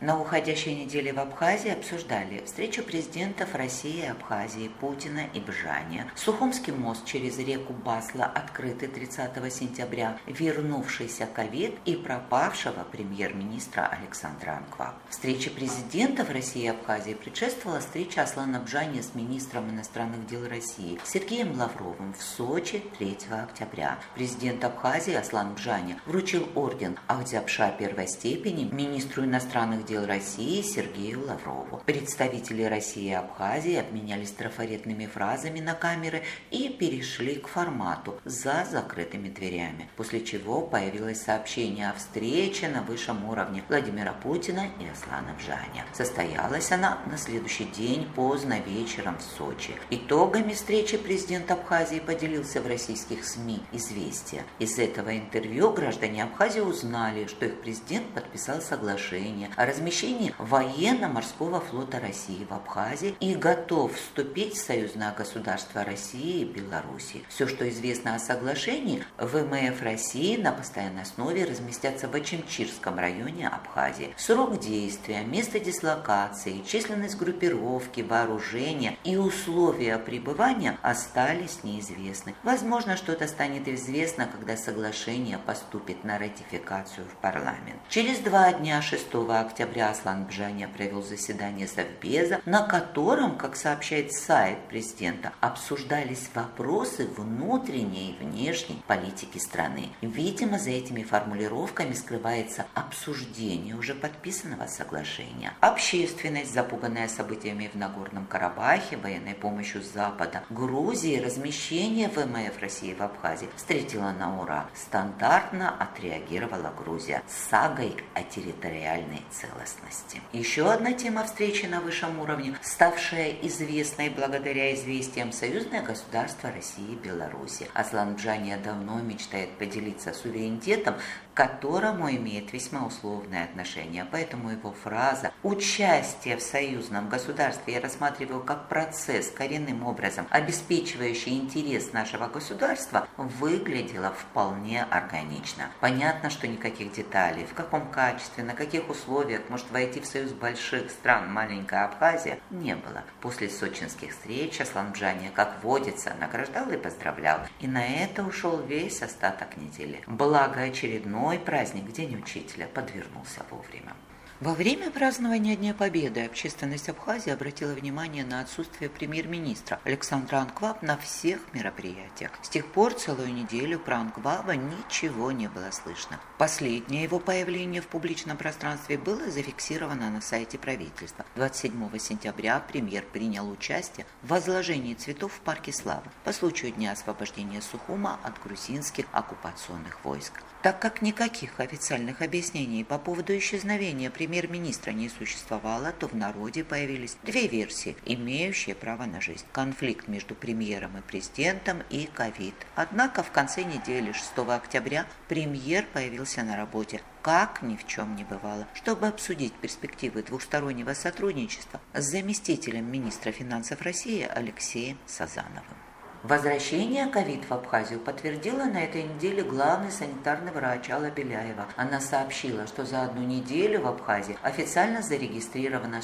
На уходящей неделе в Абхазии обсуждали встречу президентов России, Абхазии, Путина и Бжаня, Сухумский мост через реку Басла, открытый 30 сентября, вернувшийся ковид и пропавшего премьер-министра Александра Анкваб. Встрече президентов России и Абхазии предшествовала встреча Аслана Бжани с министром иностранных дел России Сергеем Лавровым в Сочи 3 октября. Президент Абхазии Аслан Бжани вручил орден Ахдзябша первой степени министру иностранных дел России Сергею Лаврову. Представители России и Абхазии обменялись трафаретными фразами на камеры и перешли к формату за закрытыми дверями, после чего появилось сообщение о встрече на высшем уровне Владимира Путина и Аслана Бжаня. Состоялась она на следующий день поздно вечером в Сочи. Итогами встречи президент Абхазии поделился в российских СМИ «Известия». Из этого интервью граждане Абхазии узнали, что их президент подписал соглашение о размещении военно-морского флота России в Абхазии и готов вступить в союзное государство России и Беларуси. Все, что известно о соглашении, ВМФ России на постоянной основе разместятся в Очимчирском районе Абхазии. Срок действия, место дислокации, численность группировки, вооружения и условия пребывания остались неизвестны. Возможно, что-то станет известно, когда соглашение поступит на ратификацию в парламент. Через 2 дня, 6 октября, Аслан Бжаня провел заседание Совбеза, на котором, как сообщает сайт президента, обсуждались вопросы внутренней и внешней политики страны. Видимо, за этими формулировками скрывается обсуждение уже подписанного соглашения. Общественность, запуганная событиями в Нагорном Карабахе, военной помощью с Запада, Грузии, размещение ВМФ России в Абхазии, встретила на ура. Стандартно отреагировала Грузия с сагой о территориальной целостности. Еще одна тема встречи на высшем уровне, ставшая известной благодаря известиям союзное государство России и Беларуси. Аслан Бжаня давно мечтает поделиться суверенитетом, к которому имеет весьма условное отношение. Поэтому его фраза «участие в союзном государстве я рассматриваю как процесс, коренным образом обеспечивающий интерес нашего государства» выглядела вполне органично. Понятно, что никаких деталей, в каком качестве, на каких условиях может войти в союз больших стран маленькая Абхазия, не было. После сочинских встреч Аслан Бжаня, как водится, награждал и поздравлял. И на это ушел весь остаток недели. Благо очередной праздник, День учителя, подвернулся вовремя. Во время празднования Дня Победы общественность Абхазии обратила внимание на отсутствие премьер-министра Александра Анкваб на всех мероприятиях. С тех пор целую неделю про Анкваба ничего не было слышно. Последнее его появление в публичном пространстве было зафиксировано на сайте правительства. 27 сентября премьер принял участие в возложении цветов в Парке Славы по случаю Дня освобождения Сухума от грузинских оккупационных войск. Так как никаких официальных объяснений по поводу исчезновения премьер-министра не существовало, то в народе появились две версии, имеющие право на жизнь. Конфликт между премьером и президентом и ковид. Однако в конце недели 6 октября премьер появился на работе, как ни в чем не бывало, чтобы обсудить перспективы двухстороннего сотрудничества с заместителем министра финансов России Алексеем Сазановым. Возвращение ковид в Абхазию подтвердила на этой неделе главный санитарный врач Алла Беляева. Она сообщила, что за одну неделю в Абхазии официально зарегистрировано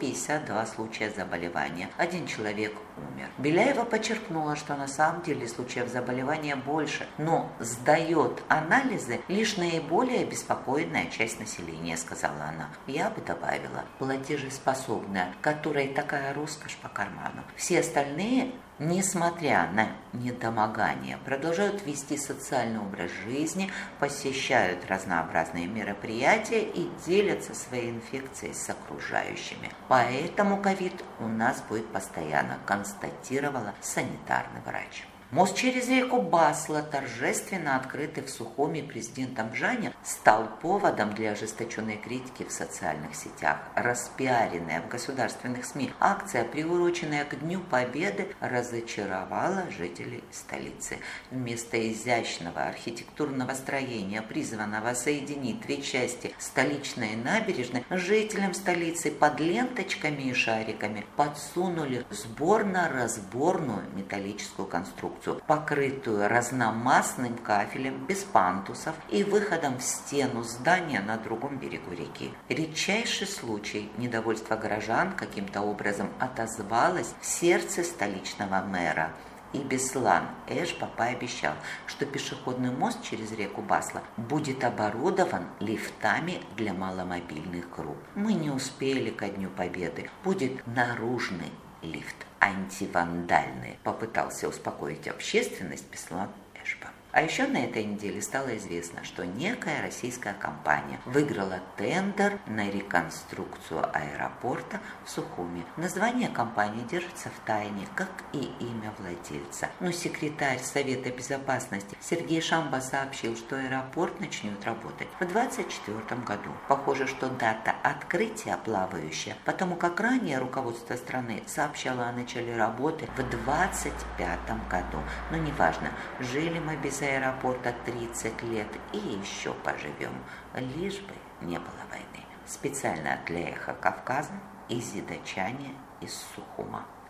152 случая заболевания. 1 человек умер. Беляева подчеркнула, что на самом деле случаев заболевания больше, но сдает анализы лишь наиболее обеспокоенная часть населения, сказала она. Я бы добавила, платежеспособная, которой такая роскошь по карману. Все остальные, несмотря на недомогание, продолжают вести социальный образ жизни, посещают разнообразные мероприятия и делятся своей инфекцией с окружающими. Поэтому ковид у нас будет постоянно, констатировала санитарный врач. Мост через реку Басла, торжественно открытый в Сухуми президентом Бжаня, стал поводом для ожесточенной критики в социальных сетях. Распиаренная в государственных СМИ акция, приуроченная к Дню Победы, разочаровала жителей столицы. Вместо изящного архитектурного строения, призванного соединить две части столичной набережной, жителям столицы под ленточками и шариками подсунули сборно-разборную металлическую конструкцию. конструкцию, покрытую разномастным кафелем без пандусов и выходом в стену здания на другом берегу реки. Редчайший случай недовольства горожан каким-то образом отозвалось в сердце столичного мэра. И Беслан Эшба пообещал, что пешеходный мост через реку Басла будет оборудован лифтами для маломобильных групп. Мы не успели ко Дню Победы. Будет наружный лифт, антивандальный, попытался успокоить общественность Беслан Эшба. А еще на этой неделе стало известно, что некая российская компания выиграла тендер на реконструкцию аэропорта в Сухуми. Название компании держится в тайне, как и имя владельца. Но секретарь Совета Безопасности Сергей Шамба сообщил, что аэропорт начнет работать в 2024 году. Похоже, что дата открытия плавающая, потому как ранее руководство страны сообщало о начале работы в 2025 году. Но неважно, жили мы без аэропорта 30 лет и еще поживем, лишь бы не было войны. Специально для Эхо Кавказа Изида Чаня из Сухума.